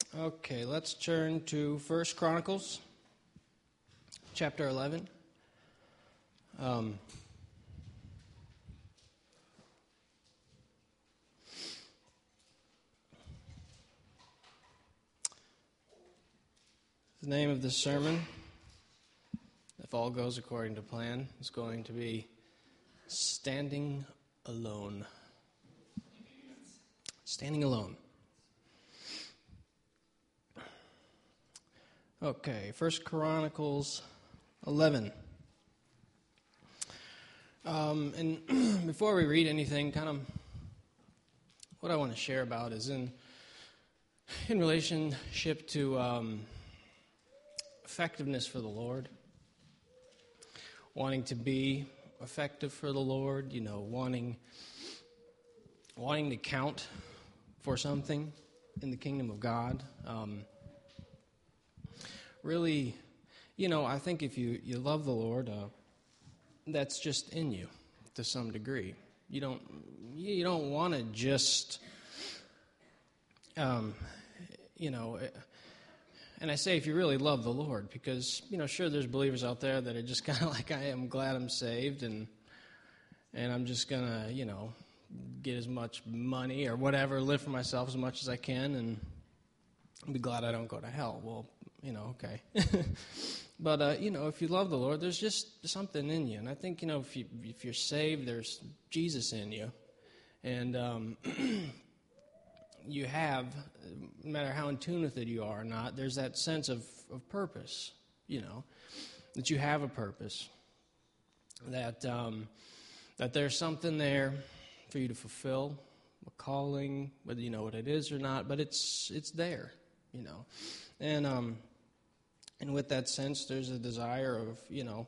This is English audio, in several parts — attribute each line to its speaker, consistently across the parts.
Speaker 1: Okay, let's turn to 1 Chronicles, chapter 11. The name of this sermon, if all goes according to plan, is going to be Standing Alone. Standing Alone. Okay, 1 Chronicles 11. And before we read anything, kind of what I want to share about is in relationship to effectiveness for the Lord, wanting to be effective for the Lord, wanting to count for something in the kingdom of God. Really, I think if you love the Lord, that's just in you to some degree. You don't want to just, and I say if you really love the Lord, because, sure, there's believers out there that are just kind of like I am, glad I'm saved, and I'm just going to, get as much money or whatever, live for myself as much as I can, and be glad I don't go to hell. Well, okay. But, if you love the Lord, there's just something in you. And I think, if you're saved, there's Jesus in you. And you have, no matter how in tune with it you are or not, there's that sense of purpose, that you have a purpose, that there's something there for you to fulfill, a calling, whether you know what it is or not, but it's there, And with that sense, there's a desire of,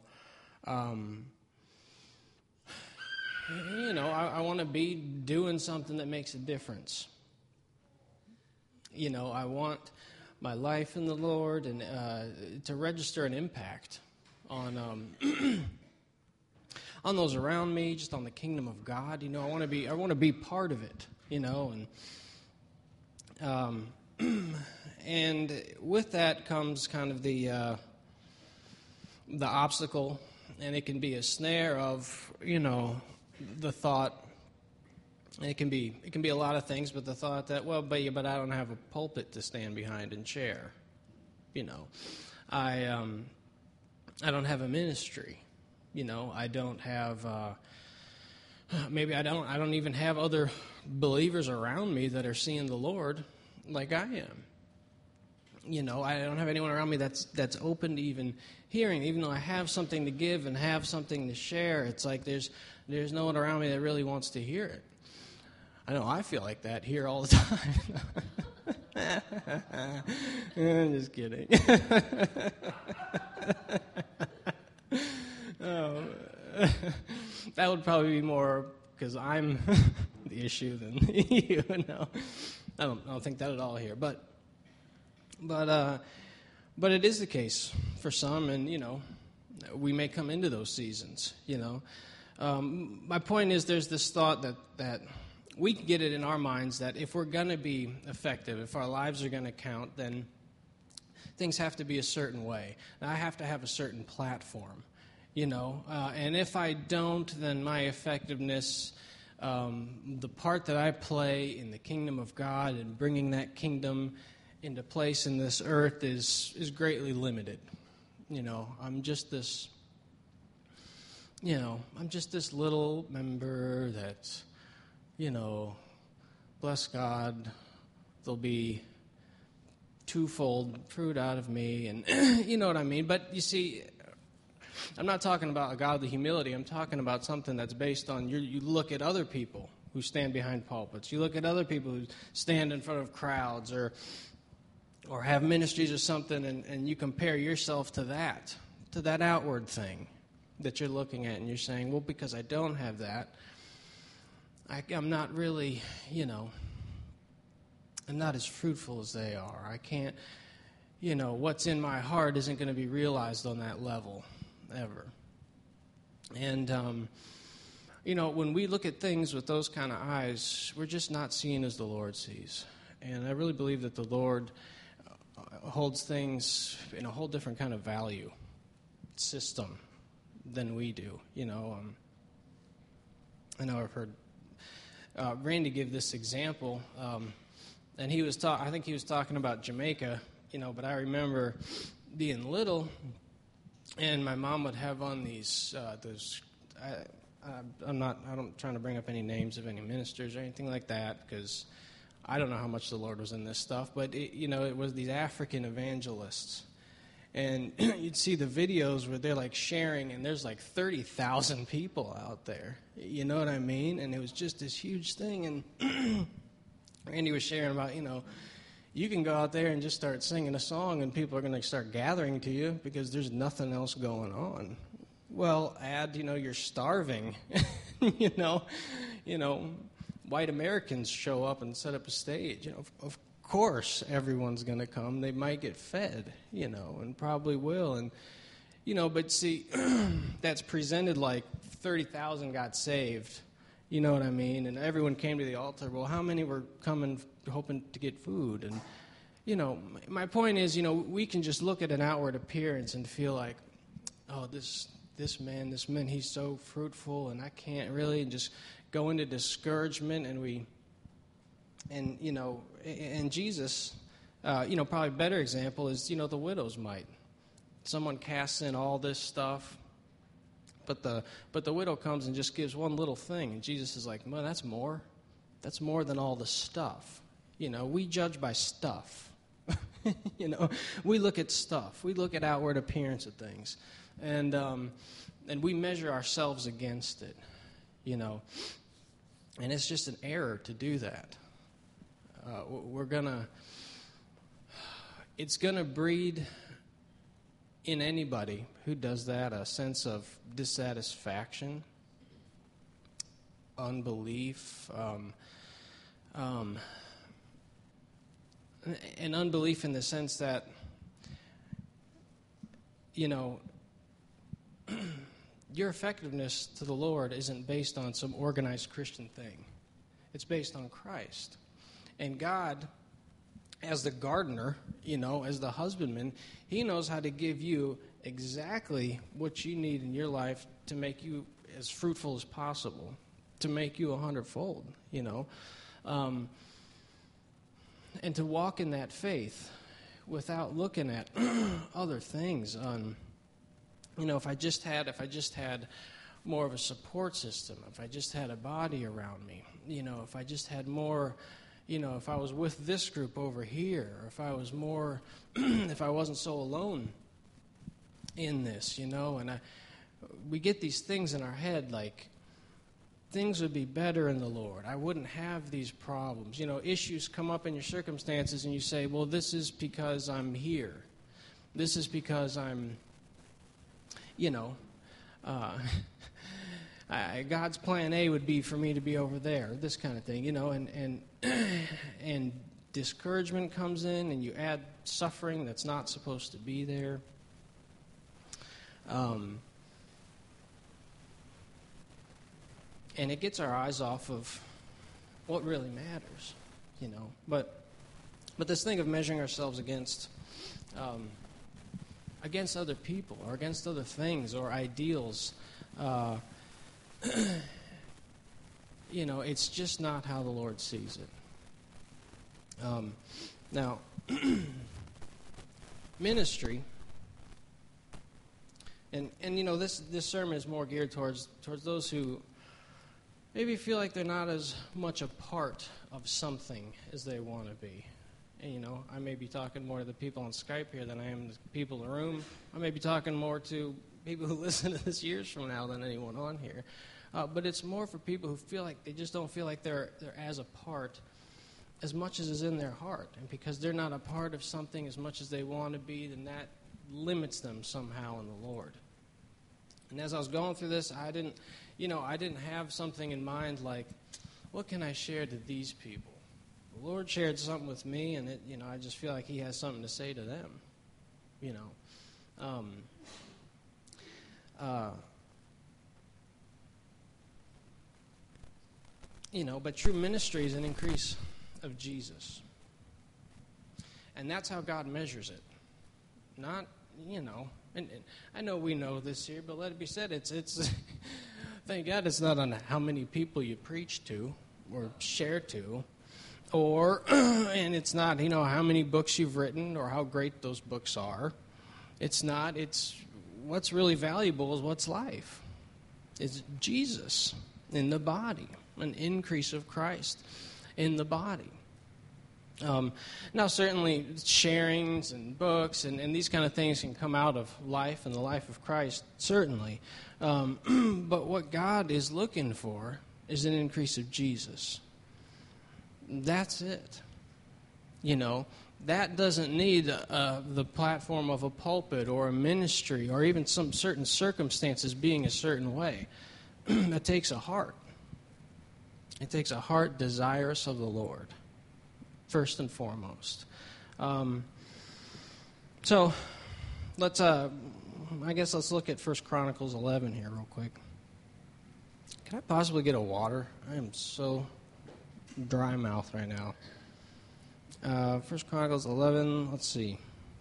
Speaker 1: I want to be doing something that makes a difference. I want my life in the Lord and to register an impact on on those around me, just on the kingdom of God. I want to be part of it. And with that comes kind of the obstacle, and it can be a snare of the thought. And it can be a lot of things, but the thought that but I don't have a pulpit to stand behind and share. I don't have a ministry. I don't have. Maybe I don't even have other believers around me that are seeing the Lord like I am. I don't have anyone around me that's open to even hearing. Even though I have something to give and have something to share, it's like there's no one around me that really wants to hear it. I know I feel like that here all the time. I'm just kidding. Oh, that would probably be more because I'm the issue than you. No, I don't think that at all here. But it is the case for some, and we may come into those seasons. My point is, there's this thought that we can get it in our minds that if we're going to be effective, if our lives are going to count, then things have to be a certain way. Now, I have to have a certain platform, and if I don't, then my effectiveness, the part that I play in the kingdom of God and bringing that kingdom into place in this earth is greatly limited. I'm just this little member that, bless God, there'll be twofold fruit out of me, and you know what I mean. But you see, I'm not talking about a godly humility. I'm talking about something that's based on you look at other people who stand behind pulpits. You look at other people who stand in front of crowds or have ministries or something, and you compare yourself to that outward thing that you're looking at, and you're saying, well, because I don't have that, I'm not really, I'm not as fruitful as they are. I can't, what's in my heart isn't going to be realized on that level ever. And, when we look at things with those kind of eyes, we're just not seeing as the Lord sees. And I really believe that the Lord holds things in a whole different kind of value system than we do. I know I've heard Randy give this example, and he was I think he was talking about Jamaica, but I remember being little, and my mom would have on these I'm not trying to bring up any names of any ministers or anything like that, because I don't know how much the Lord was in this stuff, but it was these African evangelists. And you'd see the videos where they're like sharing, and there's like 30,000 people out there. You know what I mean? And it was just this huge thing. And Randy was sharing about, you can go out there and just start singing a song, and people are going to start gathering to you because there's nothing else going on. Well, you're starving. White Americans show up and set up a stage. Of course everyone's going to come. They might get fed, and probably will. And, but see, that's presented like 30,000 got saved. You know what I mean? And everyone came to the altar. Well, how many were coming hoping to get food? And, my point is, we can just look at an outward appearance and feel like, oh, this man, he's so fruitful, and I can't really, and just go into discouragement, and Jesus, probably a better example is, the widow's mite. Someone casts in all this stuff, but the widow comes and just gives one little thing, and Jesus is like, well, that's more than all the stuff. We judge by stuff. We look at stuff. We look at outward appearance of things, and we measure ourselves against it, and it's just an error to do that. It's gonna breed in anybody who does that a sense of dissatisfaction, unbelief, and unbelief in the sense that, your effectiveness to the Lord isn't based on some organized Christian thing. It's based on Christ. And God, as the gardener, as the husbandman, He knows how to give you exactly what you need in your life to make you as fruitful as possible, to make you 100-fold, and to walk in that faith without looking at other things. If I just had more of a support system, if I just had a body around me, if I just had more, if I was with this group over here, or if I was more, if I wasn't so alone in this, and we get these things in our head like things would be better in the Lord. I wouldn't have these problems. Issues come up in your circumstances and you say, well, this is because I'm here. This is because I'm, God's plan A would be for me to be over there, this kind of thing, and discouragement comes in, and you add suffering that's not supposed to be there. And it gets our eyes off of what really matters, But this thing of measuring ourselves against other people or against other things or ideals, it's just not how the Lord sees it. Now, ministry, and this sermon is more geared towards those who maybe feel like they're not as much a part of something as they want to be. And, I may be talking more to the people on Skype here than I am to people in the room. I may be talking more to people who listen to this years from now than anyone on here. But it's more for people who feel like they just don't feel like they're as a part as much as is in their heart. And because they're not a part of something as much as they want to be, then that limits them somehow in the Lord. And as I was going through this, I didn't have something in mind like, what can I share to these people? The Lord shared something with me, and I just feel like He has something to say to them. But true ministry is an increase of Jesus. And that's how God measures it. Not, and I know we know this here, but let it be said, it's thank God it's not on how many people you preach to or share to, or, and it's not, how many books you've written or how great those books are. It's not, it's what's really valuable is what's life. It's Jesus in the body, an increase of Christ in the body. Now, certainly, sharings and books and these kind of things can come out of life and the life of Christ, certainly. But what God is looking for is an increase of Jesus. That's it. That doesn't need the platform of a pulpit or a ministry or even some certain circumstances being a certain way. It takes a heart. It takes a heart desirous of the Lord, first and foremost. So let's look at 1 Chronicles 11 here real quick. Can I possibly get a water? I am so dry mouth right now. 1 Chronicles 11, let's see.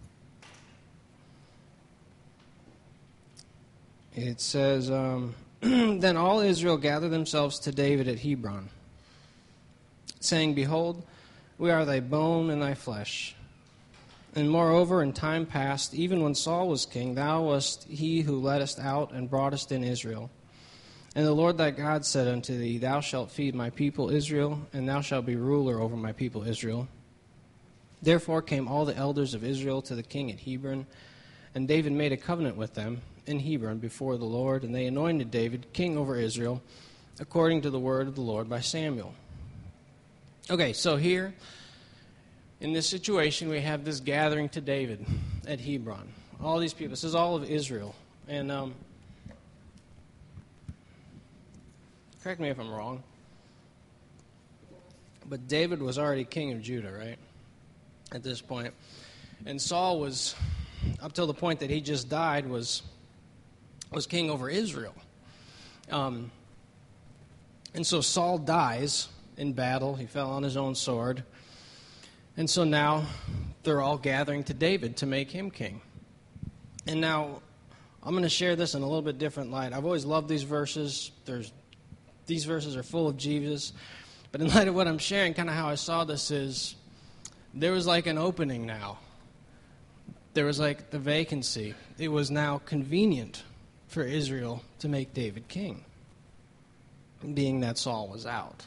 Speaker 1: It says, Then all Israel gathered themselves to David at Hebron, saying, Behold, we are thy bone and thy flesh. And moreover, in time past, even when Saul was king, thou wast he who leddest out and broughtest in Israel. And the Lord thy God said unto thee, Thou shalt feed my people Israel, and thou shalt be ruler over my people Israel. Therefore came all the elders of Israel to the king at Hebron, and David made a covenant with them in Hebron before the Lord, and they anointed David king over Israel, according to the word of the Lord by Samuel. Okay, so here, in this situation, we have this gathering to David at Hebron. All these people, this is all of Israel. And correct me if I'm wrong, but David was already king of Judah, right, at this point. And Saul was, up till the point that he just died, was king over Israel. And so Saul dies in battle. He fell on his own sword. And so now they're all gathering to David to make him king. And now I'm going to share this in a little bit different light. I've always loved these verses. These verses are full of Jesus. But in light of what I'm sharing, kind of how I saw this is there was like an opening now. There was like the vacancy. It was now convenient for Israel to make David king, being that Saul was out.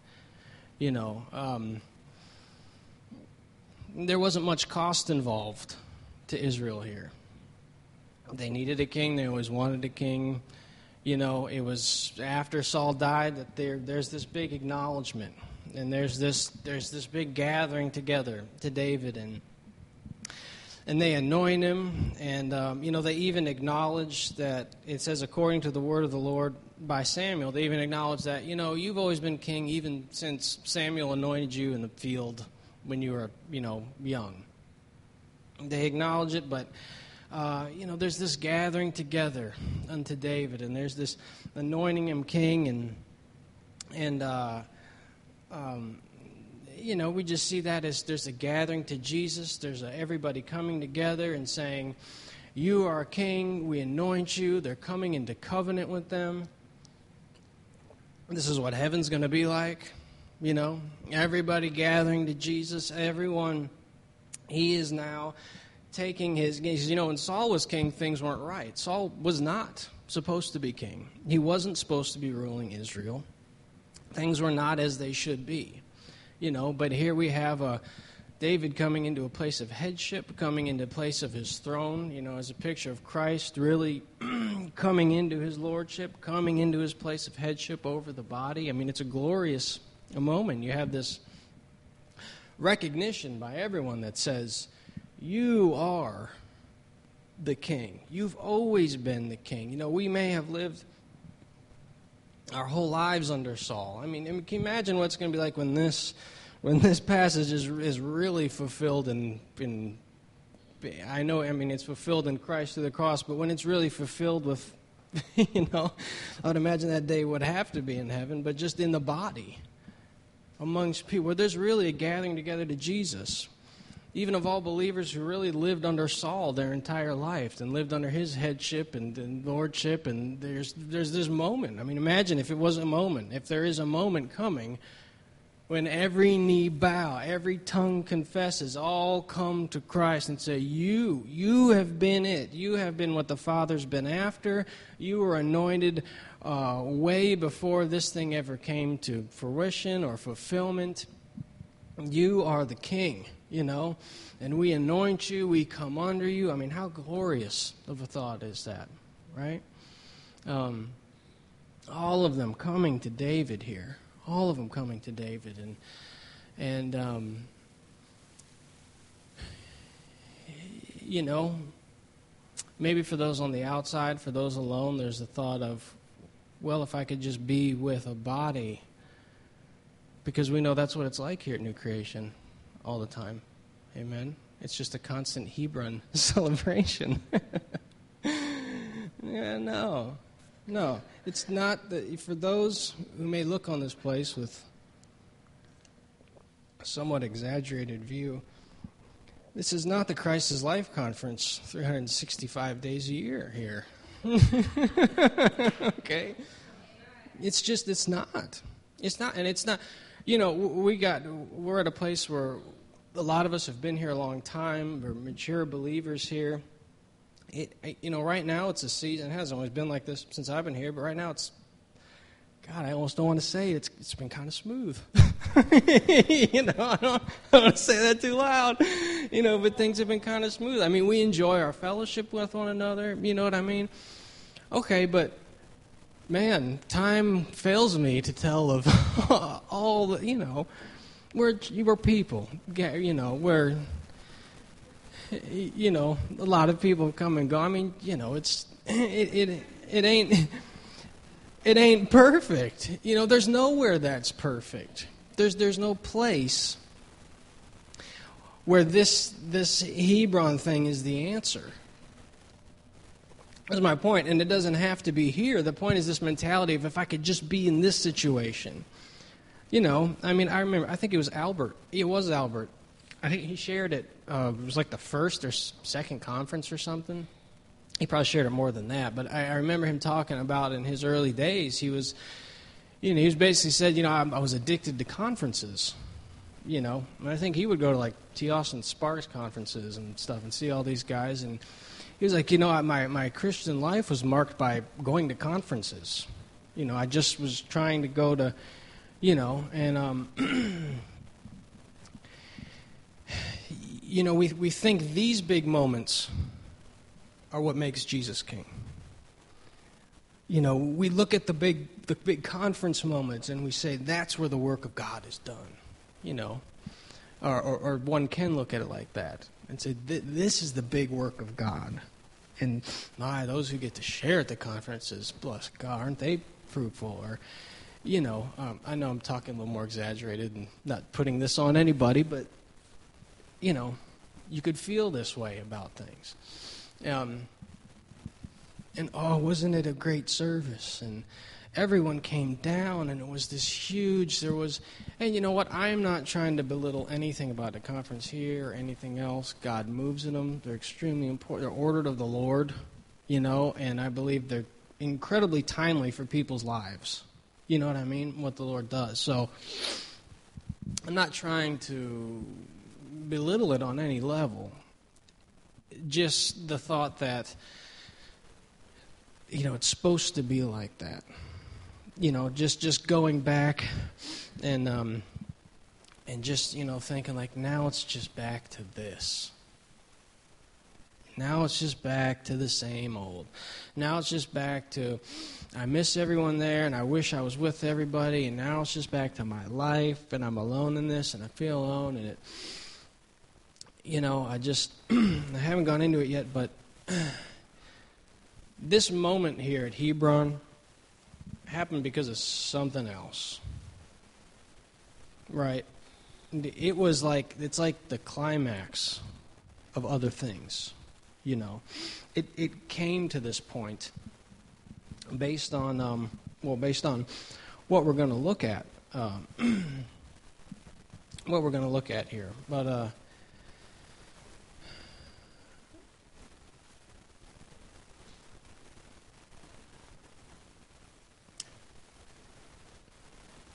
Speaker 1: There wasn't much cost involved to Israel here. They needed a king. They always wanted a king. It was after Saul died that there's this big acknowledgement, and there's this big gathering together to David, and they anoint him, and they even acknowledge that it says according to the word of the Lord by Samuel. They even acknowledge that you've always been king even since Samuel anointed you in the field when you were young. They acknowledge it, but there's this gathering together unto David, and there's this anointing him king, and we just see that as there's a gathering to Jesus. There's everybody coming together and saying, you are king, we anoint you. They're coming into covenant with them. This is what heaven's going to be like. Everybody gathering to Jesus. Everyone, he is now taking his, when Saul was king, things weren't right. Saul was not supposed to be king. He wasn't supposed to be ruling Israel. Things were not as they should be. But here we have David coming into a place of headship, coming into a place of his throne, as a picture of Christ really coming into his lordship, coming into his place of headship over the body. I mean, it's a glorious moment. You have this recognition by everyone that says, you are the king. You've always been the king. We may have lived our whole lives under Saul. I mean, can you imagine what's going to be like when this passage is really fulfilled in I know, it's fulfilled in Christ through the cross, but when it's really fulfilled with, I would imagine that day would have to be in heaven, but just in the body, amongst people, where there's really a gathering together to Jesus. even of all believers who really lived under Saul their entire life and lived under his headship and lordship. And there's this moment. I mean, imagine if it was a moment, if there is a moment coming when every knee bow, every tongue confesses, all come to Christ and say, you have been it. You have been what the Father's been after. You were anointed way before this thing ever came to fruition or fulfillment. You are the King, and we anoint you, we come under you. I mean, how glorious of a thought is that, right? All of them coming to David here. All of them coming to David. And maybe for those on the outside, for those alone, there's the thought of, well, if I could just be with a body, because we know that's what it's like here at New Creation all the time. Amen? It's just a constant Hebron celebration. Yeah, no. It's not. For those who may look on this place with a somewhat exaggerated view, this is not the Christ is Life Conference 365 days a year here. Okay? It's not. And it's not. We're at a place where a lot of us have been here a long time. We're mature believers here. Right now it's a season. It hasn't always been like this since I've been here, but right now it's, God, I almost don't want to say it. It's been kind of smooth. I don't want to say that too loud. But things have been kind of smooth. I mean, we enjoy our fellowship with one another. You know what I mean? Okay, but man, time fails me to tell of all the, we're people. We're, a lot of people come and go. I mean, it ain't perfect. There's nowhere that's perfect. There's no place where this Hebron thing is the answer. That's my point, and it doesn't have to be here. The point is this mentality of if I could just be in this situation. I remember, I think it was Albert. It was Albert. I think he shared it. It was like the first or second conference or something. He probably shared it more than that. But I remember him talking about in his early days, he was basically said, I was addicted to conferences. And I think he would go to like T. Austin Sparks conferences and stuff and see all these guys. And he was like, my Christian life was marked by going to conferences. I just was trying to go to, we think these big moments are what makes Jesus king. We look at the big conference moments and we say that's where the work of God is done. Or one can look at it like that and say this is the big work of God. And those who get to share at the conferences, bless God, aren't they fruitful? Or I know I'm talking a little more exaggerated and not putting this on anybody, but you could feel this way about things. Wasn't it a great service? And everyone came down, and it was this huge, and you know what? I am not trying to belittle anything about the conference here or anything else. God moves in them. They're extremely important. They're ordered of the Lord, and I believe they're incredibly timely for people's lives. You know what I mean? What the Lord does. So I'm not trying to belittle it on any level. Just the thought that, it's supposed to be like that. Just going back and just, thinking like, now it's just back to this. Now it's just back to the same old. Now it's just back to, I miss everyone there, and I wish I was with everybody, and now it's just back to my life, and I'm alone in this, and I feel alone, and I just, I haven't gone into it yet, but this moment here at Hebron happened because of something else. Right? It was like, it's like the climax of other things. It came to this point based on what we're going to look at. What we're going to look at here. But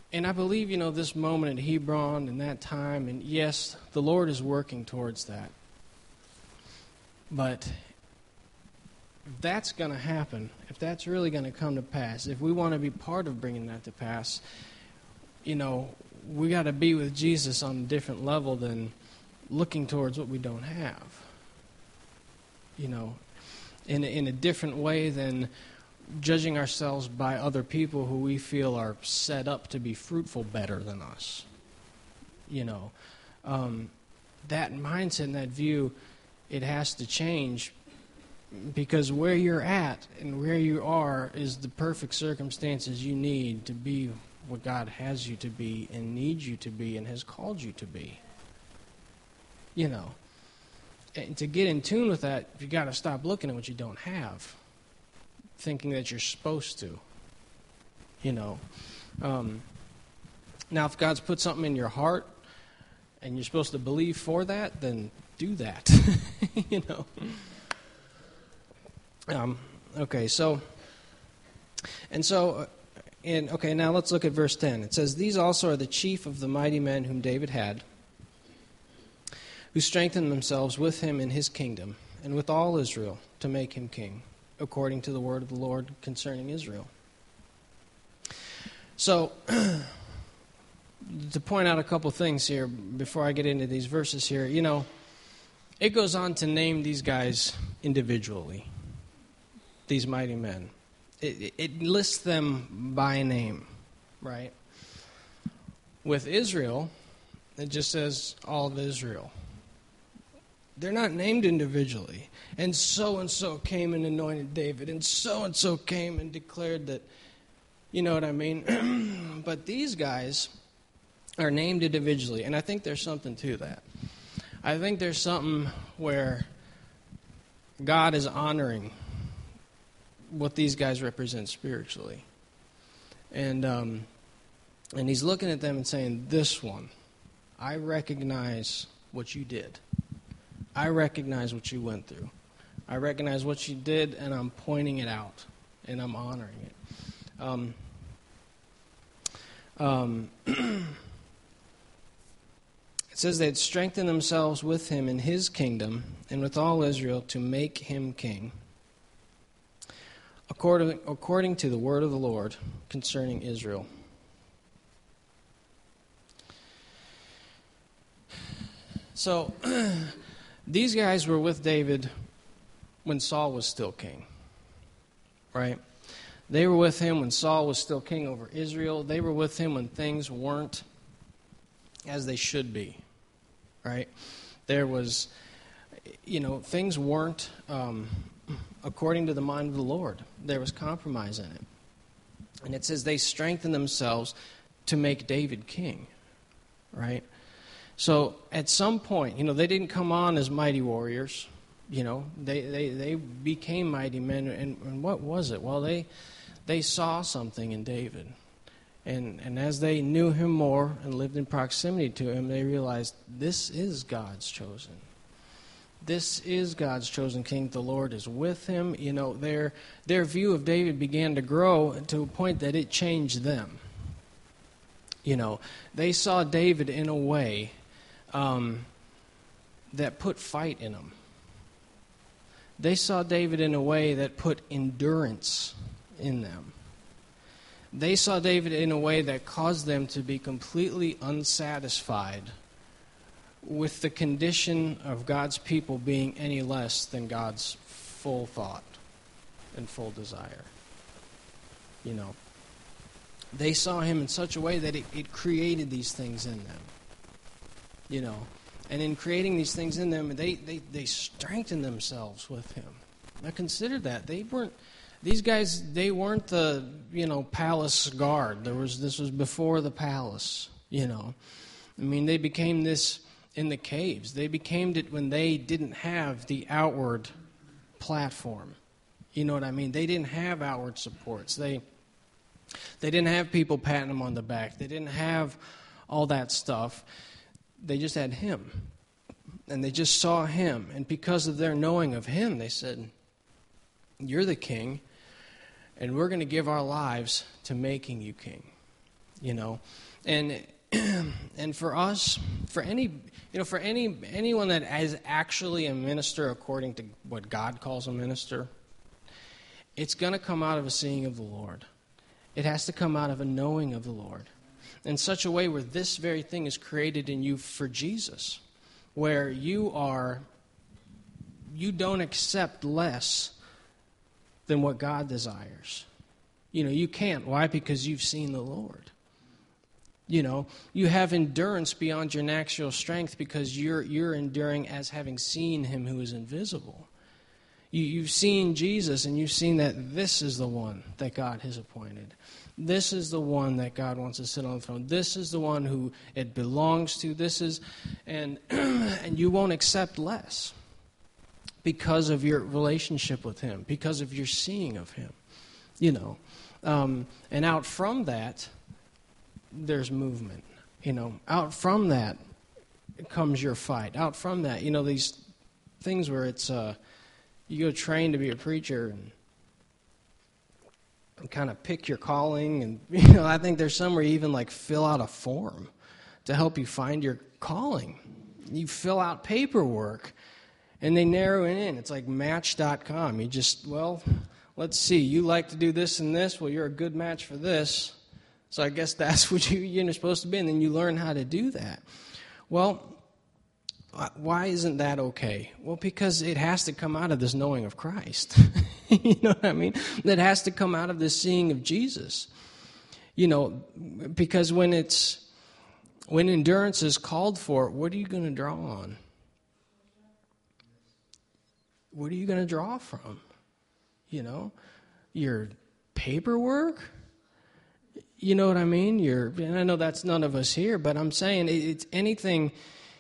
Speaker 1: And I believe, this moment at Hebron and that time, and yes, the Lord is working towards that. But if that's going to happen, if that's really going to come to pass, if we want to be part of bringing that to pass, we got to be with Jesus on a different level than looking towards what we don't have. In a different way than judging ourselves by other people who we feel are set up to be fruitful better than us. That mindset and that view, it has to change, because where you're at and where you are is the perfect circumstances you need to be what God has you to be and needs you to be and has called you to be. And to get in tune with that, you got to stop looking at what you don't have, thinking that you're supposed to. Now, if God's put something in your heart and you're supposed to believe for that, then do that. Now let's look at verse 10. It says, "These also are the chief of the mighty men whom David had, who strengthened themselves with him in his kingdom, and with all Israel, to make him king, according to the word of the Lord concerning Israel." So, to point out a couple things here before I get into these verses here, it goes on to name these guys individually, these mighty men. It lists them by name, right? With Israel, it just says all of Israel. They're not named individually. And so came and anointed David, and so came and declared that, you know what I mean? But these guys are named individually, and I think there's something to that. I think there's something where God is honoring what these guys represent spiritually. And he's looking at them and saying, this one, I recognize what you did. I recognize what you went through. I recognize what you did, and I'm pointing it out, and I'm honoring it. It says they had strengthened themselves with him in his kingdom and with all Israel to make him king, according to the word of the Lord concerning Israel. So, these guys were with David when Saul was still king, right? They were with him when Saul was still king over Israel. They were with him when things weren't as they should be, right? There was, things weren't according to the mind of the Lord. There was compromise in it. And it says they strengthened themselves to make David king, right? So at some point, they didn't come on as mighty warriors. They became mighty men. And what was it? Well, they saw something in David. And as they knew him more and lived in proximity to him, they realized this is God's chosen. This is God's chosen king. The Lord is with him. Their view of David began to grow to a point that it changed them. They saw David in a way that put fight in him. They saw David in a way that put endurance in them. They saw David in a way that caused them to be completely unsatisfied with the condition of God's people being any less than God's full thought and full desire. They saw him in such a way that it created these things in them. And in creating these things in them, they strengthened themselves with him. Now consider that. These guys, they weren't the, palace guard. This was before the palace, they became this in the caves. They became it when they didn't have the outward platform. You know what I mean? They didn't have outward supports. They didn't have people patting them on the back. They didn't have all that stuff. They just had him. And they just saw him. And because of their knowing of him, they said, you're the king, and we're going to give our lives to making you king. And and for us, for anyone that is actually a minister according to what God calls a minister, it's going to come out of a seeing of the Lord. It has to come out of a knowing of the Lord in such a way where this very thing is created in you for Jesus, where you don't accept less than what God desires. You can't. Why? Because you've seen the Lord. You have endurance beyond your natural strength because you're enduring as having seen him who is invisible. You've seen Jesus, and you've seen that this is the one that God has appointed. This is the one that God wants to sit on the throne. This is the one who it belongs to. And you won't accept less because of your relationship with him, because of your seeing of him. And out from that, there's movement. Out from that comes your fight. Out from that, these things where it's you go train to be a preacher and kind of pick your calling, and I think there's some where you even fill out a form to help you find your calling. You fill out paperwork, and they narrow it in. It's like Match.com. You just let's see. You like to do this and this. Well, you're a good match for this. So I guess that's what you're supposed to be, and then you learn how to do that. Well, why isn't that okay? Well, because it has to come out of this knowing of Christ. You know what I mean? That has to come out of this seeing of Jesus. Because when endurance is called for, what are you going to draw on? What are you going to draw from? Your paperwork? You know what I mean? And I know that's none of us here, but I'm saying it's anything.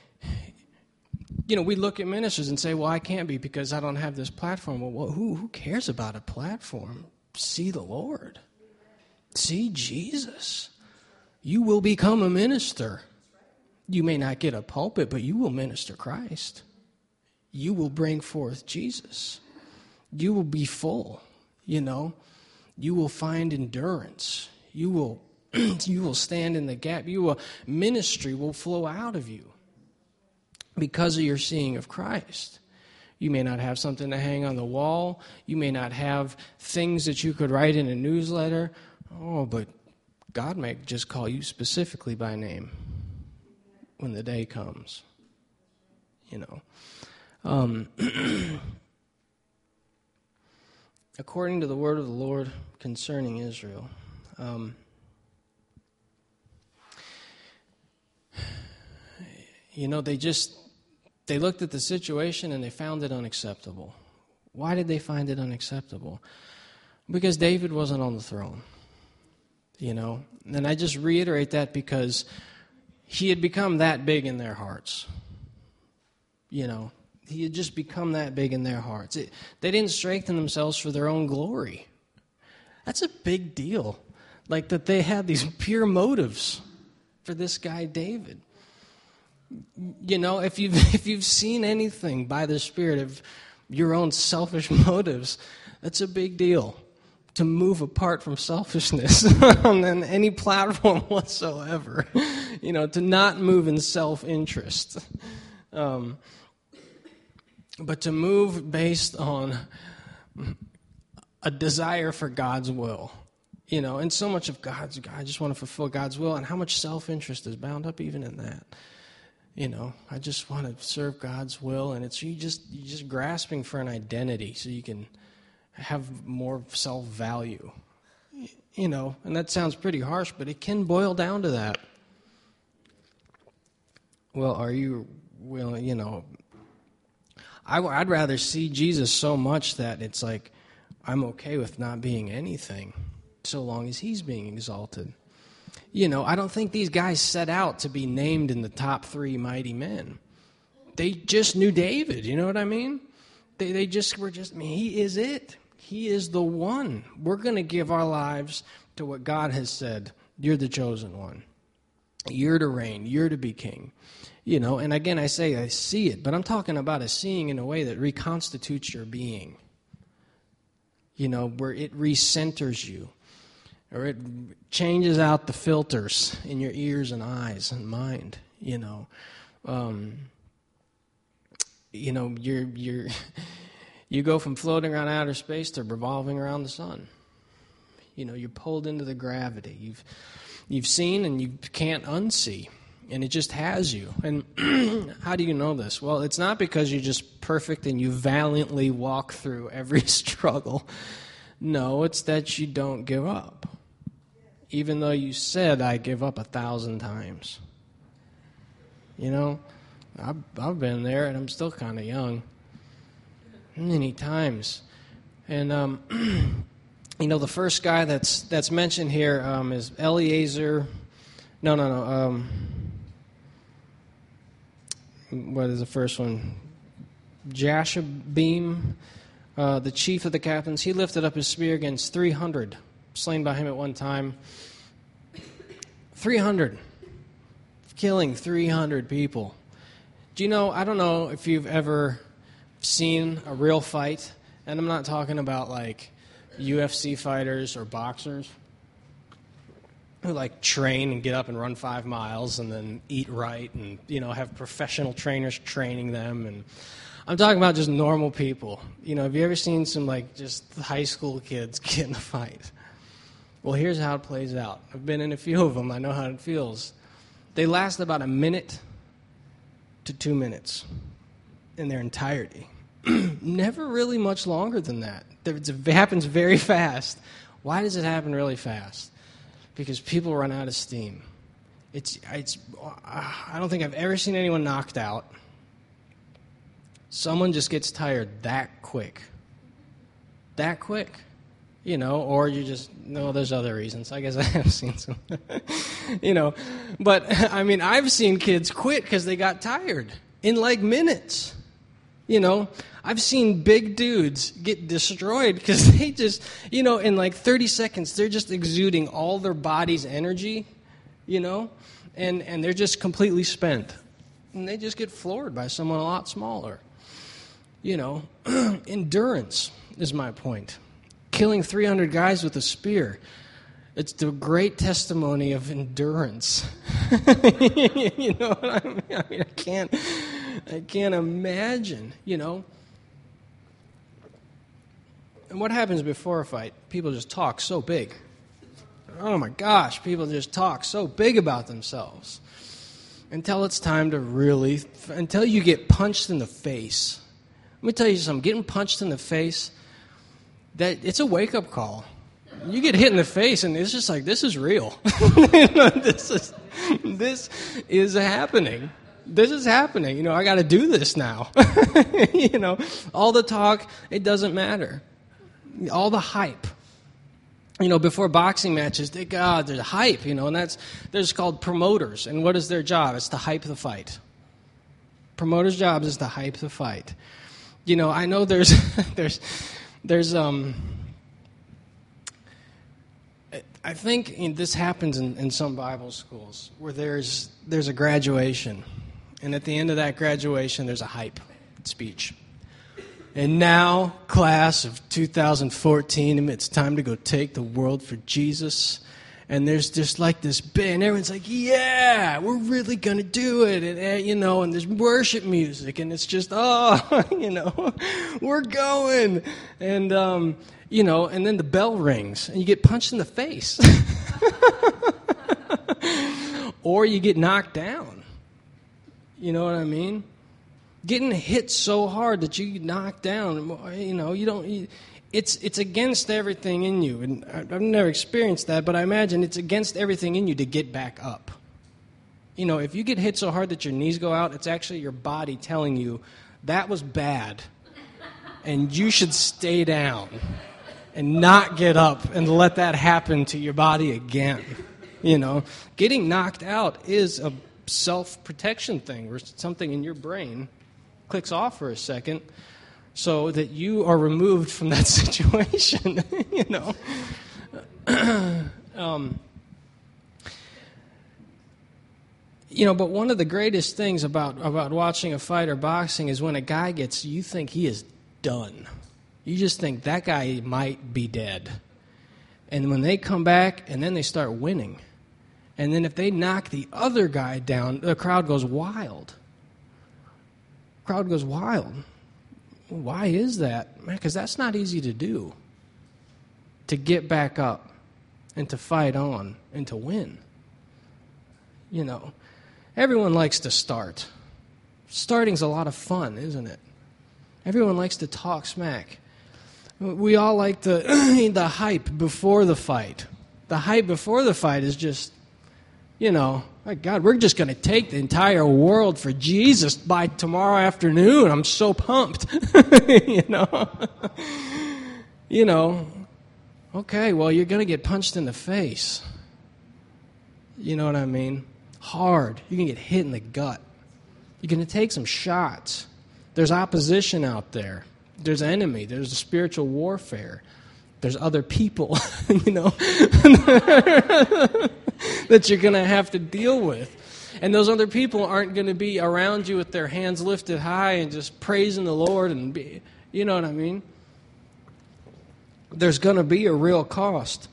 Speaker 1: We look at ministers and say, well, I can't be because I don't have this platform. Well, who cares about a platform? See the Lord. See Jesus. You will become a minister. You may not get a pulpit, but you will minister Christ. You will bring forth Jesus. You will be full, You will find endurance. You will stand in the gap. Ministry will flow out of you because of your seeing of Christ. You may not have something to hang on the wall. You may not have things that you could write in a newsletter. Oh, but God may just call you specifically by name when the day comes. According to the word of the Lord concerning Israel, they looked at the situation and they found it unacceptable. Why did they find it unacceptable? Because David wasn't on the throne. And I just reiterate that because he had become that big in their hearts. He had just become that big in their hearts. They didn't strengthen themselves for their own glory. That's a big deal. That they had these pure motives for this guy David. If you've seen anything by the Spirit of your own selfish motives, that's a big deal. To move apart from selfishness on any platform whatsoever. To not move in self-interest. But to move based on a desire for God's will. And so much of I just want to fulfill God's will, and how much self-interest is bound up even in that. I just want to serve God's will, and it's you just grasping for an identity so you can have more self-value. And that sounds pretty harsh, but it can boil down to that. Well, are you willing, I'd rather see Jesus so much that it's like I'm okay with not being anything so long as he's being exalted. I don't think these guys set out to be named in the top 3 mighty men. They just knew David, you know what I mean? They just were he is it. He is the one. We're going to give our lives to what God has said. You're the chosen one. You're to reign. You're to be king. And again, I see it, but I'm talking about a seeing in a way that reconstitutes your being. Where it recenters you. or it changes out the filters in your ears and eyes and mind. You go from floating around outer space to revolving around the sun. You're pulled into the gravity. You've seen and you can't unsee, and it just has you. And how do you know this? Well, it's not because you're just perfect and you valiantly walk through every struggle. No, it's that you don't give up. Even though you said, I give up 1,000 times. I've been there, and I'm still kind of young. Many times. And, the first guy that's mentioned here is Eliezer. No. What is the first one? Jashobeam, the chief of the captains. He lifted up his spear against 300, slain by him at one time. 300. Killing 300 people. I don't know if you've ever seen a real fight, and I'm not talking about like UFC fighters or boxers who like train and get up and run 5 miles and then eat right and have professional trainers training them. And I'm talking about just normal people. Have you ever seen some like just high school kids get in a fight? Well, here's how it plays out. I've been in a few of them. I know how it feels. They last about 1 minute to 2 minutes in their entirety. Never really much longer than that. It happens very fast. Why does it happen really fast? Because people run out of steam. I don't think I've ever seen anyone knocked out. Someone just gets tired that quick. That quick. Or you just, no, there's other reasons. I guess I have seen some, But, I've seen kids quit because they got tired in like minutes. I've seen big dudes get destroyed because they just, in like 30 seconds, they're just exuding all their body's energy, and they're just completely spent. And they just get floored by someone a lot smaller. Endurance is my point. Killing 300 guys with a spear. It's the great testimony of endurance. You know what I mean? I can't imagine, And what happens before a fight? People just talk so big. Oh my gosh, people just talk so big about themselves. Until it's time to until you get punched in the face. Let me tell you something, getting punched in the face, it's a wake-up call. You get hit in the face, and it's just like, this is real. This is happening. This is happening. I got to do this now. All the talk, it doesn't matter. All the hype. Before boxing matches, there's hype, and there's called promoters. And what is their job? It's to hype the fight. Promoters' job is to hype the fight. I know there's I think this happens in some Bible schools where there's a graduation, and at the end of that graduation, there's a hype speech. And now, class of 2014, it's time to go take the world for Jesus. And there's just like this bit, and everyone's like, yeah, we're really going to do it. And, and there's worship music, and it's just, we're going. And, and then the bell rings, and you get punched in the face. Or you get knocked down. You know what I mean? Getting hit so hard that you get knocked down, you don't... It's against everything in you, and I've never experienced that, but I imagine it's against everything in you to get back up. If you get hit so hard that your knees go out, it's actually your body telling you, that was bad, and you should stay down and not get up and let that happen to your body again. Getting knocked out is a self-protection thing, where something in your brain clicks off for a second, so that you are removed from that situation, But one of the greatest things about watching a fight or boxing is when a guy you think he is done. You just think that guy might be dead. And when they come back, and then they start winning. And then if they knock the other guy down, the crowd goes wild. Crowd goes wild. Why is that? Man, because that's not easy to do. To get back up and to fight on and to win. You know, everyone likes to start. Starting's a lot of fun, isn't it? Everyone likes to talk smack. We all like the hype before the fight. The hype before the fight is just, you know, my God, we're just going to take the entire world for Jesus by tomorrow afternoon. I'm so pumped. You know, okay, well, you're going to get punched in the face. You know what I mean? Hard. You're going to get hit in the gut. You're going to take some shots. There's opposition out there. There's enemy. There's spiritual warfare. There's other people, you know, that you're going to have to deal with. And those other people aren't going to be around you with their hands lifted high and just praising the Lord and be, you know what I mean? There's going to be a real cost.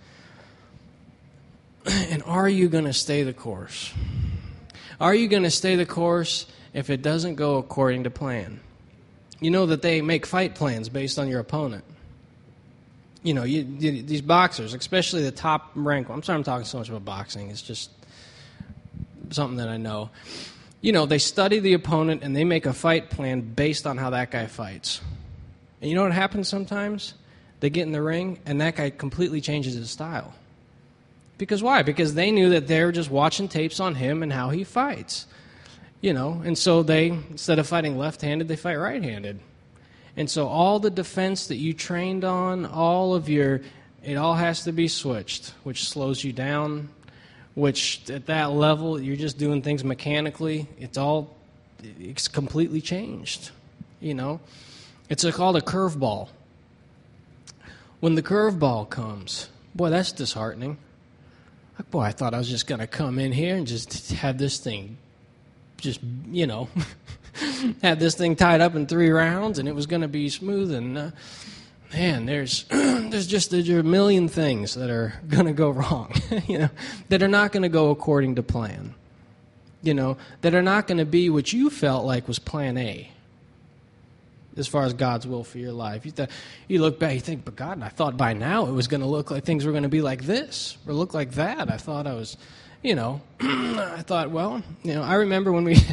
Speaker 1: And are you going to stay the course? Are you going to stay the course if it doesn't go according to plan? You know that they make fight plans based on your opponent. You know, these boxers, especially the top rank. I'm sorry I'm talking so much about boxing. It's just something that I know. You know, they study the opponent and they make a fight plan based on how that guy fights. And you know what happens sometimes? They get in the ring and that guy completely changes his style. Because why? Because they knew that they were just watching tapes on him and how he fights. You know, and so they, instead of fighting left-handed, they fight right-handed. And so all the defense that you trained on, it all has to be switched, which slows you down, which at that level, you're just doing things mechanically. It's completely changed, you know. It's called a curveball. When the curveball comes, boy, that's disheartening. Boy, I thought I was just going to come in here and just have this thing just, you know, had this thing tied up in 3 rounds and it was going to be smooth. And, man, there's a million things that are going to go wrong, you know, that are not going to go according to plan, you know, that are not going to be what you felt like was plan A as far as God's will for your life. You look back, you think, but God, I thought by now it was going to look like things were going to be like this or look like that. I thought I was... You know, I thought, well, you know, I remember,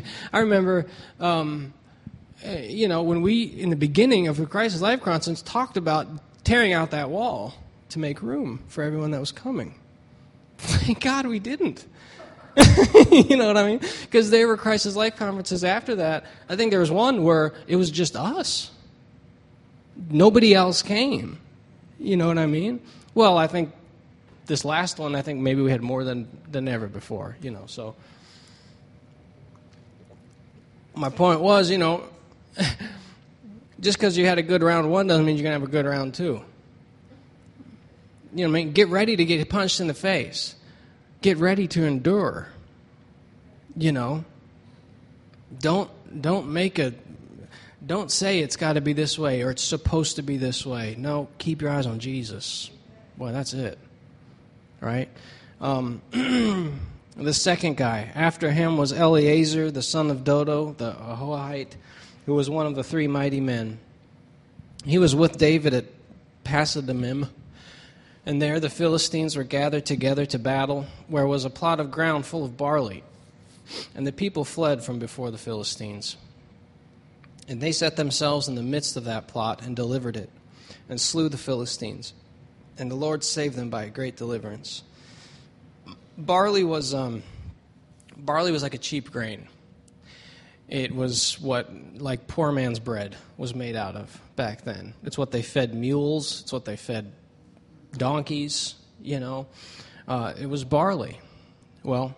Speaker 1: you know, when we, in the beginning of the Crisis Life Conference, talked about tearing out that wall to make room for everyone that was coming. Thank God we didn't. You know what I mean? Because there were Crisis Life Conferences after that. I think there was one where it was just us. Nobody else came. You know what I mean? Well, I think this last one, I think maybe we had more than ever before, you know, so. My point was, you know, just because you had a good round 1 doesn't mean you're going to have a good round 2. You know, I mean, get ready to get punched in the face. Get ready to endure. You know, don't say it's got to be this way or it's supposed to be this way. No, keep your eyes on Jesus. Boy, that's it. Right? The second guy, after him was Eleazar, the son of Dodo, the Ahohite, who was one of the 3 mighty men. He was with David at Pasadamim, and there the Philistines were gathered together to battle, where was a plot of ground full of barley. And the people fled from before the Philistines. And they set themselves in the midst of that plot and delivered it, and slew the Philistines. And the Lord saved them by a great deliverance. Barley was like a cheap grain. It was what, like, poor man's bread was made out of back then. It's what they fed mules. It's what they fed donkeys, you know. It was barley. Well,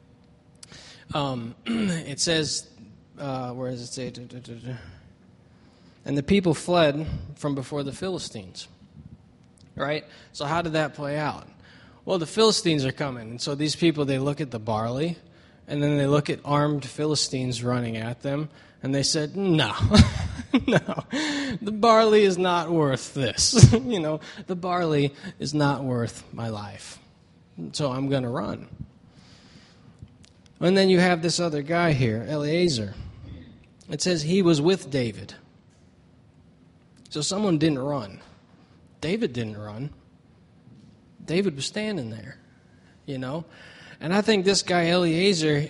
Speaker 1: it says, where does it say? And the people fled from before the Philistines. Right? So how did that play out? Well, the Philistines are coming. And so these people, they look at the barley, and then they look at armed Philistines running at them, and they said, no, No, the barley is not worth this. The barley is not worth my life. So I'm going to run. And then you have this other guy here, Eliezer. It says he was with David. So someone didn't run. David didn't run. David was standing there, And I think this guy, Eliezer,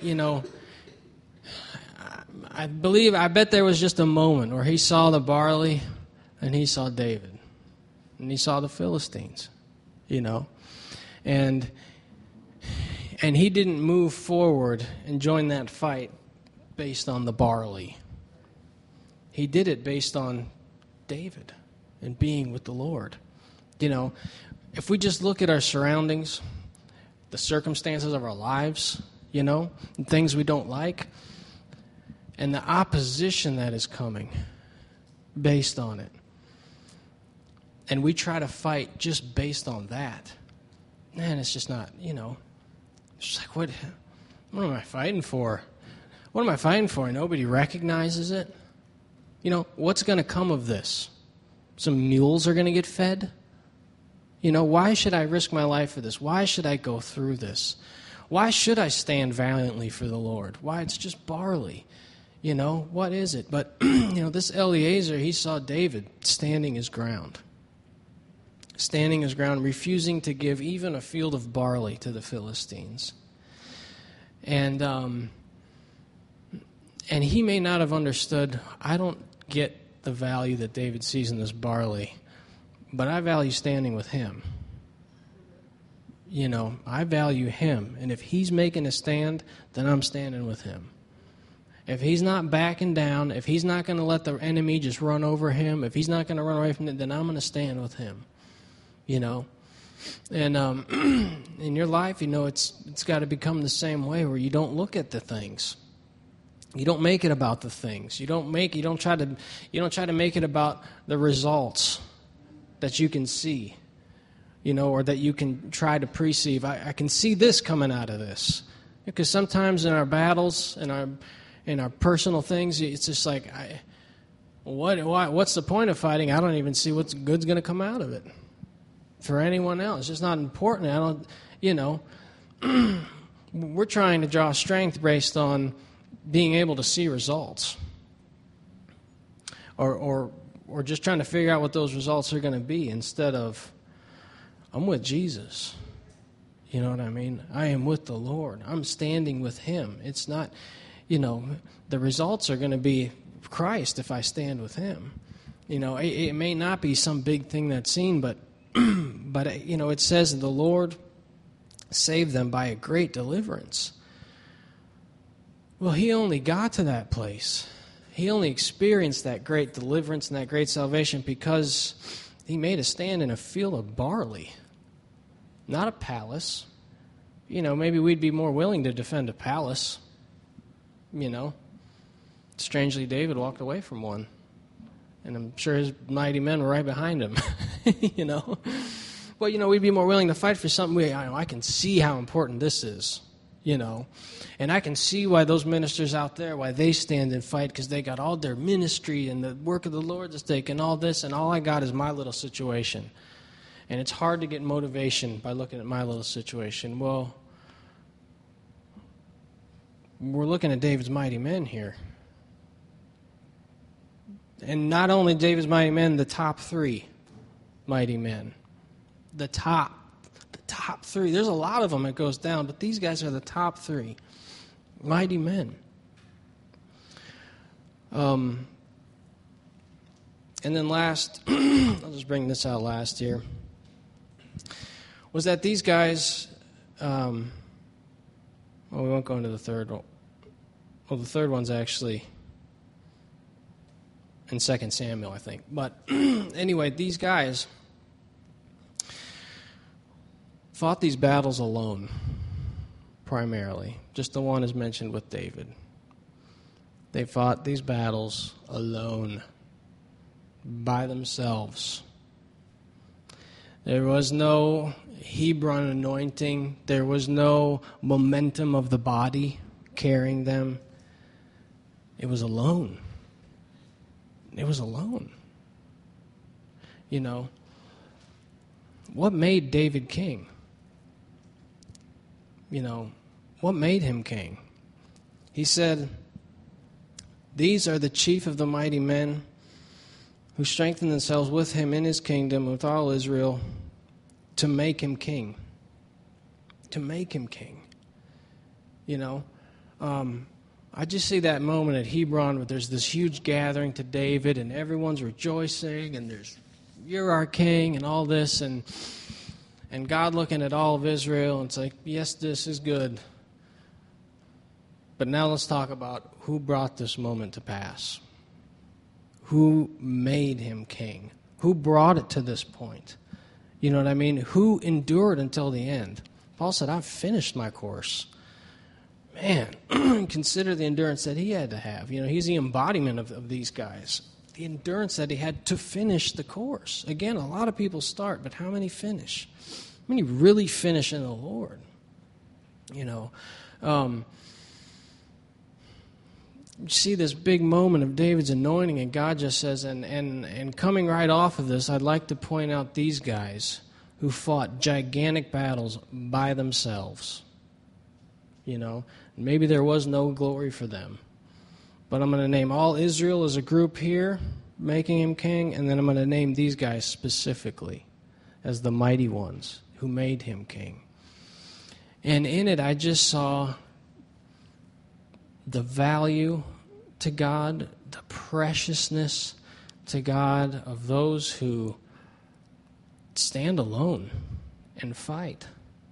Speaker 1: I bet there was just a moment where he saw the barley and he saw David. And he saw the Philistines, And he didn't move forward and join that fight based on the barley. He did it based on David and being with the Lord. If we just look at our surroundings, the circumstances of our lives, and things we don't like, and the opposition that is coming based on it, and we try to fight just based on that, man, it's just not, it's like, what am I fighting for? What am I fighting for? And nobody recognizes it. What's going to come of this? Some mules are going to get fed? Why should I risk my life for this? Why should I go through this? Why should I stand valiantly for the Lord? Why? It's just barley. What is it? But, this Eliezer, he saw David standing his ground. Standing his ground, refusing to give even a field of barley to the Philistines. And he may not have understood, I don't get the value that David sees in this barley, but I value standing with him. I value him. And if he's making a stand, then I'm standing with him. If he's not backing down, if he's not going to let the enemy just run over him, if he's not going to run away from it, then I'm going to stand with him. And in your life, it's got to become the same way, where you don't look at the things. You don't make it about the things. You don't try to make it about the results that you can see, or that you can try to perceive. I can see this coming out of this, because sometimes in our battles, in our personal things, it's just like, what's the point of fighting? I don't even see what's good's going to come out of it for anyone else. It's just not important. We're trying to draw strength based on being able to see results, or just trying to figure out what those results are going to be, instead of, I'm with Jesus. You know what I mean? I am with the Lord. I'm standing with him. It's not, the results are going to be Christ if I stand with him. It may not be some big thing that's seen, but it says the Lord saved them by a great deliverance. Well, he only got to that place. He only experienced that great deliverance and that great salvation because he made a stand in a field of barley, not a palace. Maybe we'd be more willing to defend a palace. Strangely, David walked away from one. And I'm sure his mighty men were right behind him, But, we'd be more willing to fight for something I can see how important this is, And I can see why those ministers out there, why they stand and fight, because they got all their ministry and the work of the Lord at stake and all this, and all I got is my little situation. And it's hard to get motivation by looking at my little situation. Well, we're looking at David's mighty men here. And not only David's mighty men, the top 3 mighty men. The top 3. There's a lot of them that goes down, but these guys are the top 3 mighty men. And then last, I'll just bring this out last here, was that these guys, we won't go into the third one. Well, the third one's actually in 2 Samuel, I think. But anyway, these guys fought these battles alone, primarily. Just the one is mentioned with David. They fought these battles alone, by themselves. There was no Hebron anointing. There was no momentum of the body carrying them. It was alone. it was alone. You know, what made David king? You know, what made him king? He said, "These are the chief of the mighty men who strengthen themselves with him in his kingdom, with all Israel, to make him king." To make him king. You know, I just see that moment at Hebron where there's this huge gathering to David and everyone's rejoicing and you're our king and all this, and God looking at all of Israel and it's like, yes, this is good. But now let's talk about who brought this moment to pass. Who made him king? Who brought it to this point? You know what I mean? Who endured until the end? Paul said, "I've finished my course." Man, consider the endurance that he had to have. You know, he's the embodiment of these guys. The endurance that he had to finish the course. Again, a lot of people start, but how many finish? How many really finish in the Lord? You know, you see this big moment of David's anointing, and God just says, and coming right off of this, I'd like to point out these guys who fought gigantic battles by themselves. You know, maybe there was no glory for them. But I'm going to name all Israel as a group here, making him king, and then I'm going to name these guys specifically as the mighty ones who made him king. And in it, I just saw the value to God, the preciousness to God of those who stand alone and fight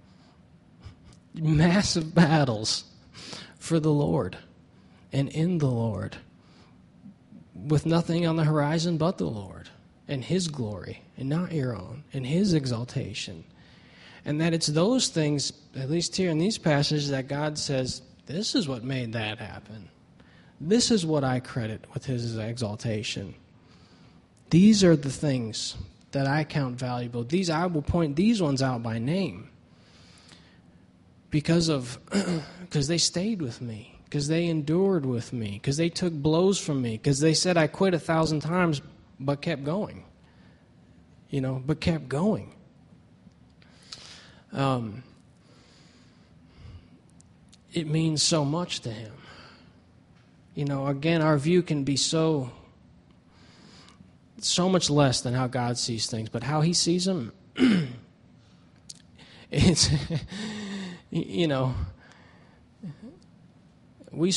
Speaker 1: massive battles for the Lord and in the Lord with nothing on the horizon but the Lord and His glory and not your own and His exaltation. And that it's those things, at least here in these passages, that God says, this is what made that happen. This is what I credit with His exaltation. These are the things that I count valuable. I will point these ones out by name because they stayed with me, because they endured with me, because they took blows from me, because they said I quit 1,000 times but kept going. You know, but kept going. It means so much to Him. You know, again, our view can be so much less than how God sees things, but how He sees them, it's, you know, we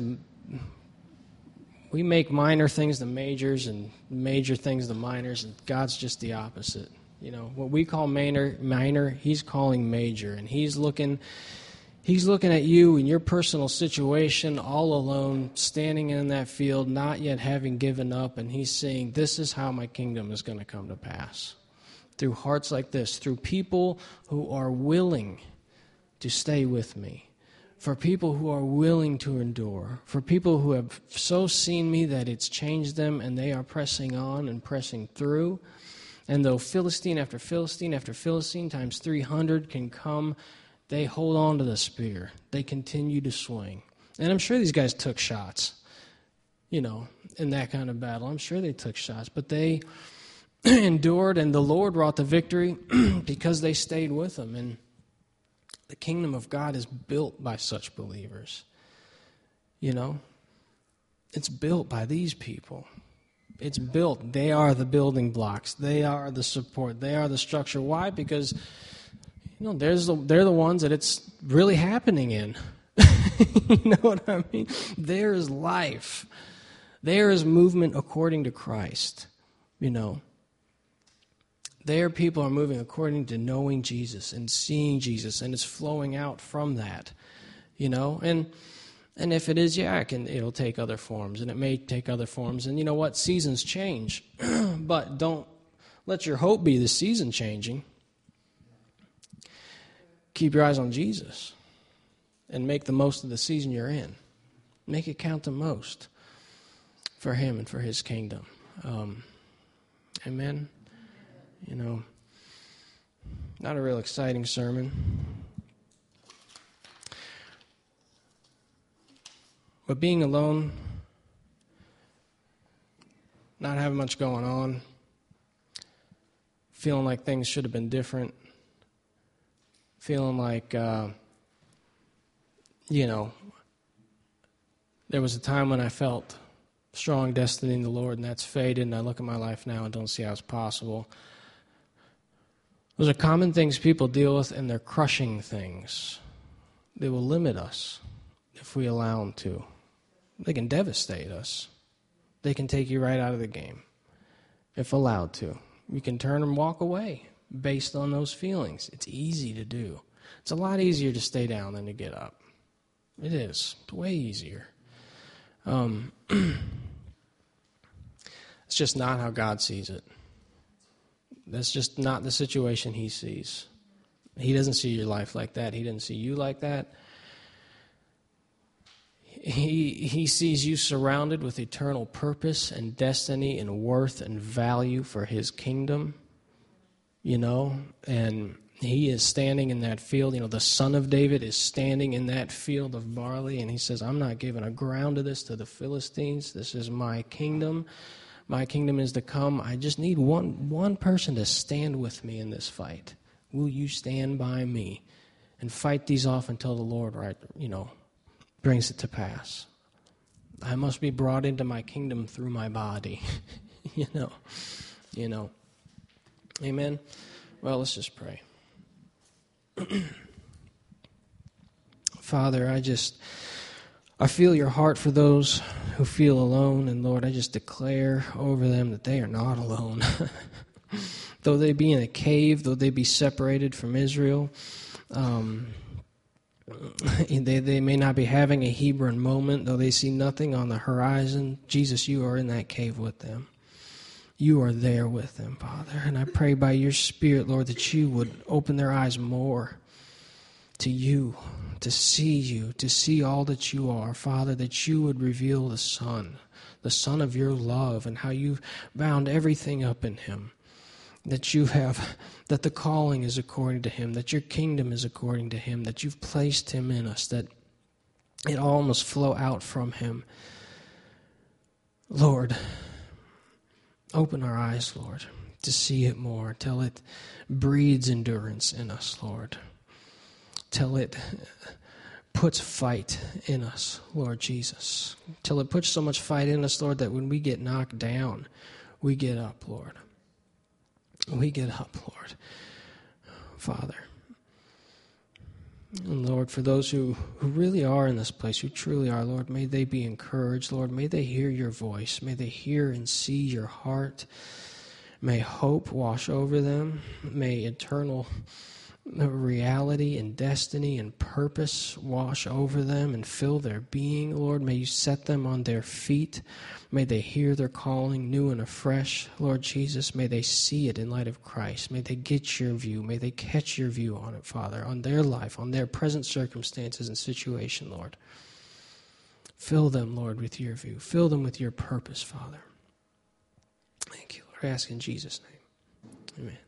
Speaker 1: make minor things the majors and major things the minors, and God's just the opposite. You know, what we call minor, He's calling major, and He's looking at you in your personal situation, all alone, standing in that field, not yet having given up, and He's saying, this is how my kingdom is going to come to pass. Through hearts like this, through people who are willing to stay with me, for people who are willing to endure, for people who have so seen me that it's changed them and they are pressing on and pressing through. And though Philistine after Philistine after Philistine times 300 can come, they hold on to the spear. They continue to swing. And I'm sure these guys took shots, you know, in that kind of battle. I'm sure they took shots. But they endured, and the Lord wrought the victory because they stayed with Him. And the kingdom of God is built by such believers. You know, it's built by these people. It's built. They are the building blocks. They are the support. They are the structure. Why? Because, you know, they're the ones that it's really happening in. You know what I mean? There is life. There is movement according to Christ. You know, there people are moving according to knowing Jesus and seeing Jesus, and it's flowing out from that. You know, and if it is, yeah, it'll take other forms, and it may take other forms. And you know what? Seasons change, but don't let your hope be the season changing. Keep your eyes on Jesus and make the most of the season you're in. Make it count the most for Him and for His kingdom. Amen. You know, not a real exciting sermon. But being alone not having much going on, feeling like things should have been different, feeling like, there was a time when I felt strong destiny in the Lord, and that's faded, and I look at my life now and don't see how it's possible. Those are common things people deal with, and they're crushing things. They will limit us if we allow them to. They can devastate us. They can take you right out of the game if allowed to. You can turn and walk away based on those feelings. It's easy to do. It's a lot easier to stay down than to get up. It is. It's way easier. It's just not how God sees it. That's just not the situation He sees. He doesn't see your life like that. He doesn't see you like that. He sees you surrounded with eternal purpose and destiny and worth and value for His kingdom, and He is standing in that field. The Son of David is standing in that field of barley, and He says, I'm not giving a ground of this to the Philistines. This is my kingdom. My kingdom is to come. I just need one person to stand with me in this fight. Will you stand by me and fight these off until the Lord, brings it to pass? I must be brought into my kingdom through my body. Amen. Well, let's just pray. Father, I feel your heart for those who feel alone, and Lord, I just declare over them that they are not alone. Though they be in a cave, though they be separated from Israel, they may not be having a Hebron moment, though they see nothing on the horizon. Jesus, you are in that cave with them. You are there with them, Father. And I pray by your Spirit, Lord, that you would open their eyes more to you, to see all that you are, Father, that you would reveal the Son of your love, and how you've bound everything up in Him, that the calling is according to Him, that your kingdom is according to Him, that you've placed Him in us, that it all must flow out from Him. Lord, open our eyes, Lord, to see it more, till it breeds endurance in us, Lord, till it puts fight in us, Lord Jesus, till it puts so much fight in us, Lord, that when we get knocked down, we get up, Lord. We get up, Lord, Father. And Lord, for those who really are in this place, who truly are, Lord, may they be encouraged, Lord. May they hear your voice. May they hear and see your heart. May hope wash over them. May eternal reality and destiny and purpose wash over them and fill their being, Lord. May you set them on their feet. May they hear their calling new and afresh, Lord Jesus. May they see it in light of Christ. May they get your view. May they catch your view on it, Father, on their life, on their present circumstances and situation, Lord. Fill them, Lord, with your view. Fill them with your purpose, Father. Thank you, Lord. I ask in Jesus' name. Amen.